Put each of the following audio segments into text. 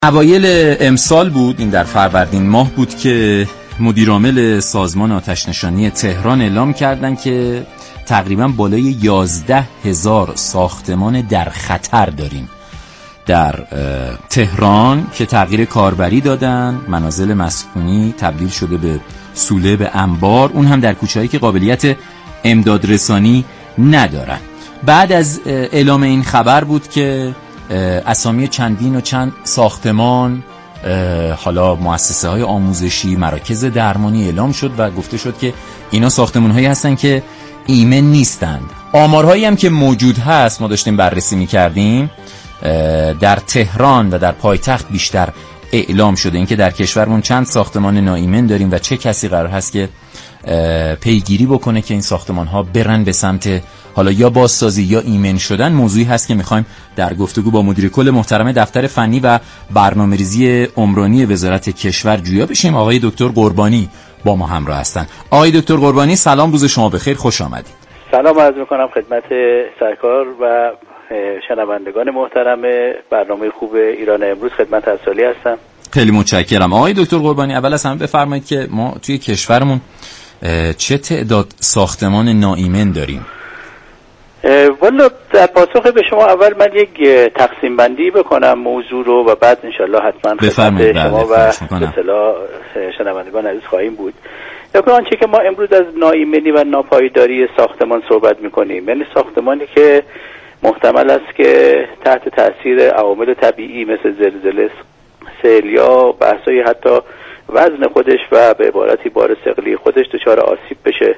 اوایل امسال بود، این در فروردین ماه بود که مدیرعامل سازمان آتش‌نشانی تهران اعلام کردند که تقریباً بالای 11,000 ساختمان در خطر داریم در تهران که تغییر کاربری دادن، منازل مسکونی تبدیل شده به سوله، به انبار، اون هم در کوچه‌هایی که قابلیت امداد رسانی ندارن. بعد از اعلام این خبر بود که اسامی چندین و چند ساختمان، حالا مؤسسه های آموزشی، مراکز درمانی اعلام شد و گفته شد که اینا ساختمان هایی هستن که ایمن نیستند. آمارهایی هم که موجود هست، ما داشتیم بررسی میکردیم، در تهران و در پایتخت بیشتر اعلام شده، اینکه در کشورمون چند ساختمان ناایمن داریم و چه کسی قرار هست که پیگیری بکنه که این ساختمان ها برن به سمت حالا یا بازسازی یا ایمن شدن. موضوعی هست که میخوایم در گفتگو با مدیر کل محترم دفتر فنی و برنامه‌ریزی عمرانی وزارت کشور جویا بشیم. آقای دکتر قربانی با ما همراه هستن. آقای دکتر قربانی سلام، روز شما بخیر، خوش آمدید. سلام عرض میکنم خدمت سرکار و شنوندگان محترم برنامه خوب ایران امروز. خدمت اصالی هستم. خیلی متشکرم. آقای دکتر قربانی، اول از همه بفرمایید که ما توی کشورمون چه تعداد ساختمان ناایمن داریم؟ والا در پاسخ به شما اول من یک تقسیم بندی بکنم موضوع رو و بعد انشالله حتما خدمت شما و اصطلاح شنوندگان عزیز خواهیم بود. یعنی آنچه که ما امروز از ناایمنی و ناپایداری ساختمان صحبت میکنیم، یعنی ساختمانی که محتمل است که تحت تاثیر عوامل طبیعی مثل زلزله، سیل یا بحثای حتی وزن خودش و به عبارتی بار ثقلی خودش دچار آسیب بشه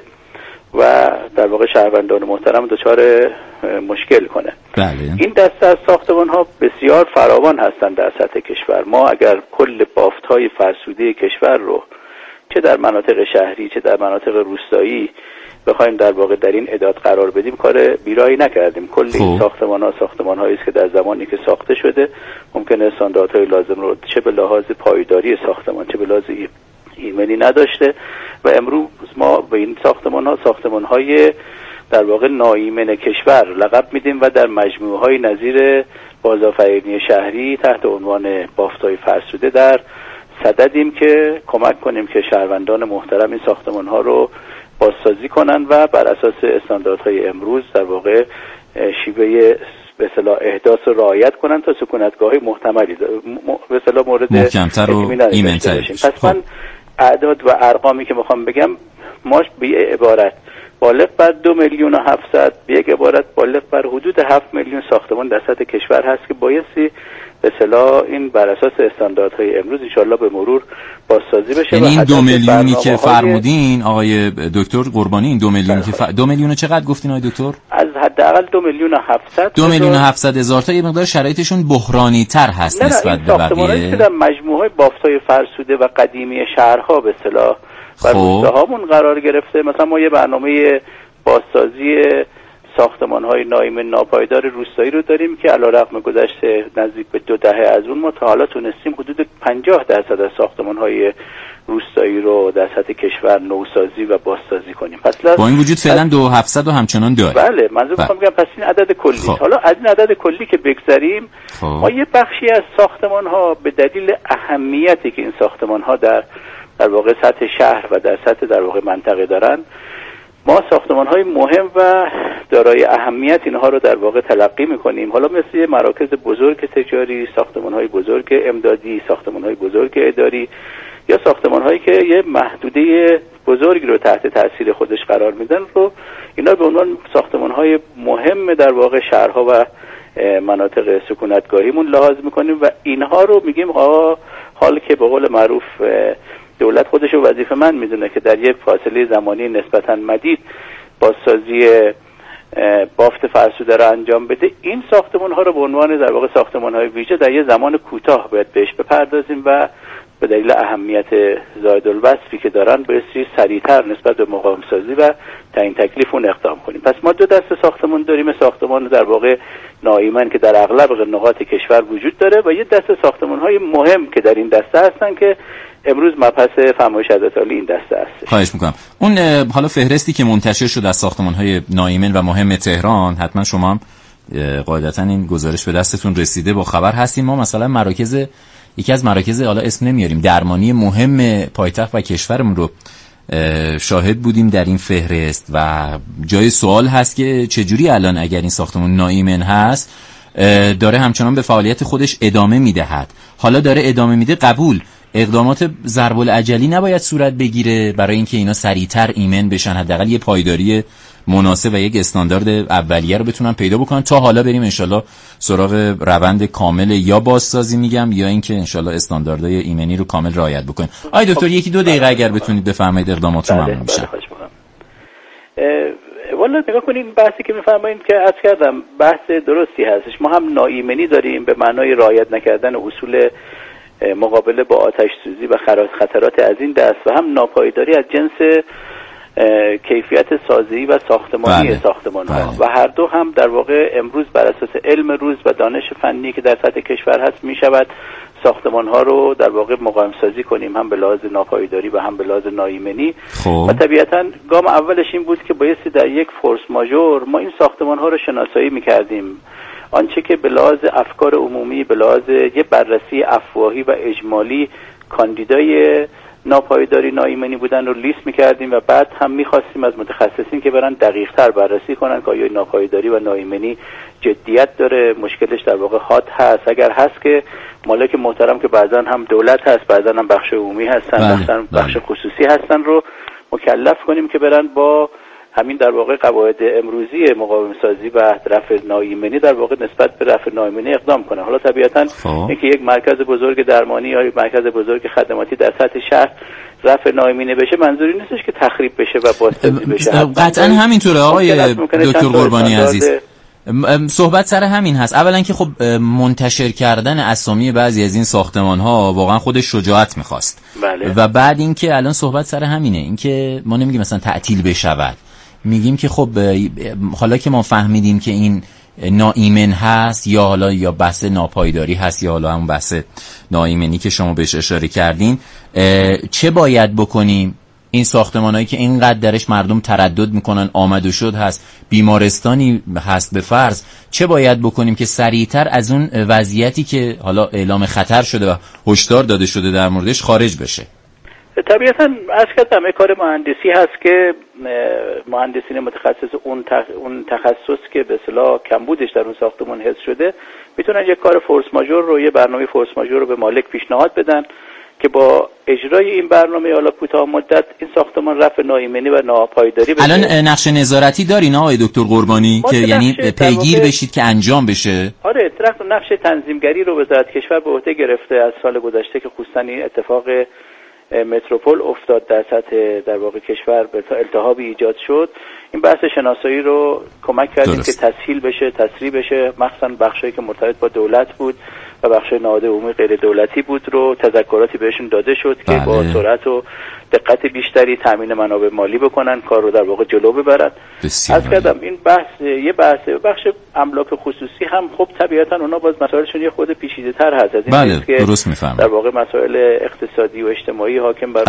و در واقع شهروندان محترم دچار مشکل کنه. بله. این دسته از ساختمان ها بسیار فراوان هستند در سطح کشور. ما اگر کل بافت های فرسوده کشور رو چه در مناطق شهری چه در مناطق روستایی بخوایم در واقع در این اعداد قرار بدیم، کار بیرایی نکردیم. کل این ساختمان هایی است که در زمانی که ساخته شده ممکنه استانداردهای لازم رو چه به لحاظ پایداری ساختمان چه به لحاظ ایمنی نداشته و امروز ما به این ساختمان های در واقع ناایمن کشور لقب میدیم و در مجموعه های نظیر بازآفرینی شهری تحت عنوان بافت‌های فرسوده در صددیم که کمک کنیم که شهروندان محترم این ساختمان ها رو بازسازی کنن و بر اساس استانداردهای امروز در واقع شیوه به اصطلاح احداث رو رعایت کنن تا سکونتگاه‌های محتملی به اصطلاح مورد محکم‌تر و ایمن‌تر بشیم. پس من اعداد و ارقامی که میخوام بگم، ما به یه عبارت بالغ بر 2,700,000 به یک عبارت بالغ بر حدود 7 میلیون ساختمان در سطح کشور هست که بایستی به اصطلاح این بر اساس استانداردهای امروز انشالله به مرور بازسازی بشه. یعنی این 2 میلیونی که فرمودین آقای دکتر قربانی، این 2 میلیونی که 2 میلیون چقدر گفتین آقای دکتر؟ از حداقل 2,700,000 تا یه مقدار شرایطشون بحرانی تر هست نسبت به بقیه. که در مجموعه بافت‌های فرسوده و قدیمی شهرها به اصطلاح و روستاهامون قرار گرفته. مثلا ما یه برنامه بازسازی ساختمان‌های ناایمن ناپایدار روستایی رو داریم که علیرغم گذشت نزدیک به 2 دهه از اون ما تا حالا تونستیم حدود 50% از ساختمان‌های روستایی رو در سطح کشور نوسازی و بازسازی کنیم. پس با این وجود فعلا 2,700 همچنان داریم. بله، منظور می‌خوام بگم پس این عدد کلی. حالا از این عدد کلی که بگذریم، ما یه بخشی از ساختمان‌ها به دلیل اهمیتی که این ساختمان‌ها در واقع سطح شهر و در سطح در واقع منطقه دارن، ما ساختمان‌های مهم و دارای اهمیت اینها رو در واقع تلقی می‌کنیم. حالا مثل مراکز بزرگ تجاری، ساختمان‌های بزرگ امدادی، ساختمان‌های بزرگ اداری یا ساختمان‌هایی که یه محدوده بزرگی رو تحت تاثیر خودش قرار میدن رو اینا به عنوان ساختمان‌های مهم در واقع شهرها و مناطق سکونتگاهیمون لحاظ می‌کنیم و اینها رو میگیم حال که به قول معروف دولت خودش رو وظیفه‌مند میدونه که در یک فاصله زمانی نسبتاً مدید بازسازی بافت فرسوده رو انجام بده. این ساختمان‌ها رو به عنوان در واقع ساختمان‌های ویژه در یه زمان کوتاه باید بهش بپردازیم و به دلیل اهمیت زائد الوصفی که دارن بایستی سریعتر نسبت به مقاوم‌سازی و تعیین تکلیف اون اقدام کنیم. پس ما دو دسته ساختمان داریم، ساختمان در واقع ناایمن که در اغلب نقاط کشور وجود داره و یه دسته ساختمان‌های مهم که در این دسته هستن که امروز مبحث فرمایش حضرت عالی این دسته است. خواهش میکنم. اون حالا فهرستی که منتشر شد از ساختمان‌های ناایمن و مهم تهران، حتما شما هم قاعدتا این گزارش به دستتون رسیده، با خبر هستیم. ما مثلا مراکز یکی از مراکز، حالا اسم نمیاریم، درمانی مهم پایتخت و کشورمون رو شاهد بودیم در این فهرست و جای سوال هست که چجوری الان اگر این ساختمان ناایمن هست داره همچنان به فعالیت خودش ادامه میدهد. حالا داره ادامه میده، قبول، اقدامات ضرب العجلی نباید صورت بگیره برای اینکه اینا سریعتر ایمن بشن، حداقل یه پایداری مناسب و یک استاندارد اولیه رو بتونن پیدا بکنن تا حالا بریم انشالله سراغ روند کامل یا بازسازی میگم یا اینکه انشالله استانداردهای ایمنی رو کامل رعایت بکنیم. آقای دکتر یکی دو دقیقه اگر بتونید بفرمایید اقدامات رو ممنون میشم. والا نگاه کنین، بحثی که میفرمایید که عرض کردم بحث درستی هستش. ما هم ناایمنی داریم به معنای رعایت نکردن اصول مقابله با آتش سوزی و خطرات از این دست و هم ناپایداری از جنس کیفیت سازی و ساختمانی ساختمان ها و هر دو هم در واقع امروز بر اساس علم روز و دانش فنی که در سطح کشور هست می شود ساختمان ها رو در واقع مقاوم سازی کنیم، هم به لحاظ ناپایداری و هم به لحاظ ناایمنی. و طبیعتا گام اولش این بود که بایستی در یک فورس ماژور ما این ساختمان ها رو شناسایی می کردیم، آنچه که به لحاظ افکار عمومی، به لحاظ یه بررسی افواهی و اجمالی کاندیدای ناپایداری ناایمنی بودن رو لیست می‌کردیم و بعد هم می‌خواستیم از متخصصین که برن دقیق‌تر بررسی کنن که آیا ناپایداری و ناایمنی جدیت داره، مشکلش در واقع حاد هست، اگر هست که مالک محترم که بعضا هم دولت هست، بعضا هم بخش عمومی هستن، بخش خصوصی هستن رو مکلف کنیم که برن با همین در واقع قواعد امروزی مقاوم سازی و رفع ناایمنی در واقع نسبت به رفع ناایمنی اقدام کنه. حالا طبیعتا اینکه یک مرکز بزرگ درمانی یا یک مرکز بزرگ خدماتی در سطح شهر رفع ناایمنی بشه منظوری نیستش که تخریب بشه و بازسازی بشه. قطعا همینطوره آقای دکتر قربانی عزیز. صحبت سر همین هست. اولا که خب منتشر کردن اسامی بعضی از این ساختمان ها واقعا خودش شجاعت میخواست. و بعد اینکه الان صحبت سر همینه، اینکه ما نمیگیم مثلا تعطیل بشود، میگیم که خب حالا که ما فهمیدیم که این ناایمن هست یا حالا یا بحث ناپایداری هست یا حالا همون بحث ناایمنی که شما بهش اشاره کردین، چه باید بکنیم؟ این ساختمانایی که اینقدر درش مردم تردد میکنن، آمد و شد هست، بیمارستانی هست به فرض، چه باید بکنیم که سریعتر از اون وضعیتی که حالا اعلام خطر شده و هشدار داده شده در موردش خارج بشه؟ طبیعتا از کدام کار مهندسی هست که مهندسین متخصص اون تخصص که به اصطلاح کمبودش در اون ساختمان حس شده میتونن یک کار فورس ماژور رو، یه برنامه فورس ماژور رو به مالک پیشنهاد بدن که با اجرای این برنامه حالا کوتاه مدت این ساختمان رفع ناایمنی و ناپایداری بشه. الان نقشه نظارتی دارین آقای دکتر قربانی که یعنی پیگیر بشید که انجام بشه؟ آره، نقشه تنظیمگری رو وزارت کشور به عهده گرفته از سال گذشته که خصوصا این اتفاق متروپول افتاد در سطح در واقع کشور به التهابی ایجاد شد. این بحث شناسایی رو کمک کردیم که تسهیل بشه، تسریع بشه، مخصوصا بخشایی که مرتبط با دولت بود و بخشای نهاد عمومی غیر دولتی بود رو تذکراتی بهشون داده شد که با سرعت و دقت بیشتری تامین منابع مالی بکنن، کار رو در واقع جلو ببرن. از کردم این بحث بخش املاک خصوصی هم خب طبیعتا اونا باز مسائلشون یه خود پیچیده‌تر هست از این که درست میفهمم. در واقع مسائل اقتصادی و اجتماعی حاکم بر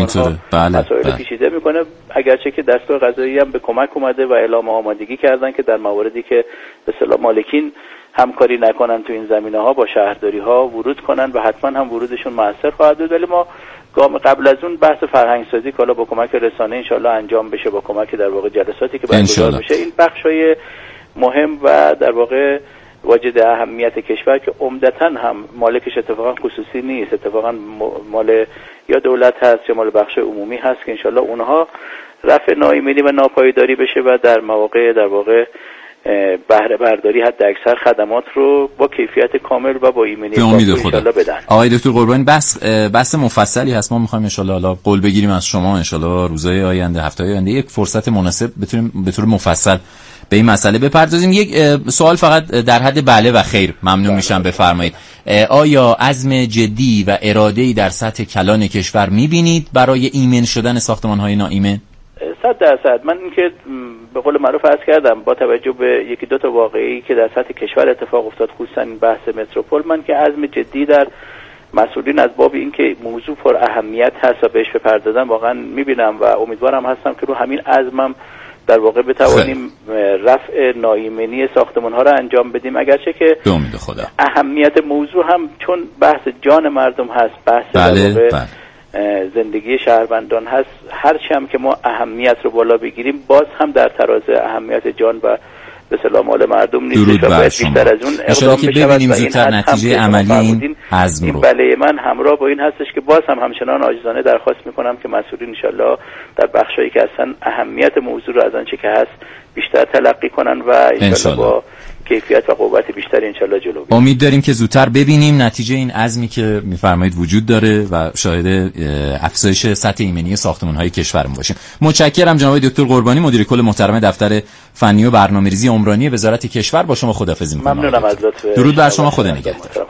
مسائل پیچیده میکنه، اگرچه که دستگاه قضایی هم به کمک اومده و اعلام آمادگی کردن که در مواردی که به اصطلاح مالکین همکاری نکنن تو این زمینه‌ها با شهرداری ها ورود کنن و حتما هم ورودشون موثر خواهد بود. ولی ما گام قبل از اون بحث فرهنگ سازی که حالا با کمک رسانه ان شاءالله انجام بشه، با کمک در واقع جلساتی که برگزار میشه، این بخشای مهم و در واقع واجد اهمیت کشور که عمدتاً هم مالکش اتفاقا خصوصی نیست، اتفاقا مال یا دولت هست یا مال بخش عمومی هست که ان شاءالله اونها رفع ناایمنی و ناپایداری بشه و در مواقع در واقع بهره برداری حد اکثر خدمات رو با کیفیت کامل و با ایمنی انشالله بدن. آقای دکتر قربانی بحث مفصلی هست، ما میخوایم انشالله حالا قول بگیریم از شما انشالله روزهای آینده، هفته‌های آینده یک فرصت مناسب بتونیم به طور مفصل به این مسئله بپردازیم. یک سوال فقط در حد بله و خیر ممنون میشم بفرمایید. آیا عزم جدی و اراده‌ای در سطح کلان کشور میبینید برای ایمن شدن ساختمان‌های ناایمن؟ 100%. من اینکه به قول معروف عرض کردم با توجه به یکی دو تا واقعی که در سطح کشور اتفاق افتاد، خصوصا این بحث متروپول، من که عزم جدی در مسئولین از باب این که موضوع پر اهمیت هست و بهش بپردازن واقعا میبینم و امیدوارم هستم که رو همین عزمم در واقع بتوانیم رفع ناایمنی ساختمان ها را انجام بدیم. اگرچه که به امید خدا اهمیت موضوع هم چون بحث جان مردم هست، بحث در واقع زندگی شهروندان هست، هرچی هم که ما اهمیت رو بالا بگیریم باز هم در تراز اهمیت جان و به اصطلاح مال مردم نیست. درود بر شما. بیشتر از اون اقدام که ببینیم زودتر نتیجه عملی این عزم رو. بله من همراه با این هستش که باز هم همچنان عاجزانه درخواست میکنم که مسئولین انشالله در بخشایی که اصلا اهمیت موضوع رو از آنچه که هست بیشتر تلقی کنن و انشالله با کیفیت و قوت بیشتری انشالله جلو بریم. امید داریم که زودتر ببینیم نتیجه این عزمی که میفرمایید وجود داره و شاهد افزایش سطح ایمنی ساختمان‌های کشورمون باشیم. متشکرم جناب دکتر قربانی، مدیر کل محترم دفتر فنی و برنامه‌ریزی عمرانی وزارت کشور. با شما خداحافظی می‌کنم. ممنونم از لطف. درود بر شما، خدا نگهدار.